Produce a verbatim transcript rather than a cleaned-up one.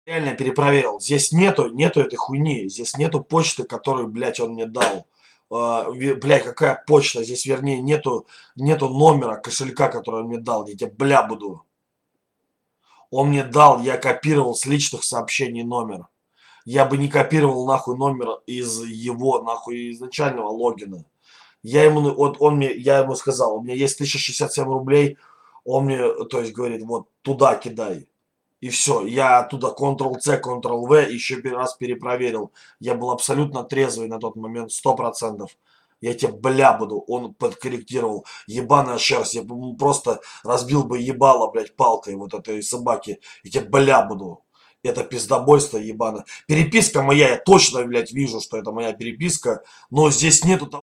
Реально перепроверил. Здесь нету, нету этой хуйни. Здесь нету почты, которую, блядь, он мне дал. А, ве- блядь, какая почта? Здесь, вернее, нету, нету номера кошелька, который он мне дал. Я тебе бля буду. Он мне дал, я копировал с личных сообщений номер. Я бы не копировал нахуй номер из его нахуй изначального логина. Я ему, на- вот он мне, я ему сказал, у меня есть тысяча шестьдесят семь рублей, он мне, то есть говорит, вот туда кидай. И все, я оттуда контрол-C, контрол-V еще раз перепроверил. Я был абсолютно трезвый на тот момент, сто процентов. Я тебе бля буду, он подкорректировал. Ебаная шерсть, я бы ему просто разбил бы ебало, блядь, палкой вот этой собаки. И тебе бля буду. Это пиздобойство ебано. Переписка моя, я точно, блядь, вижу, что это моя переписка, но здесь нету того.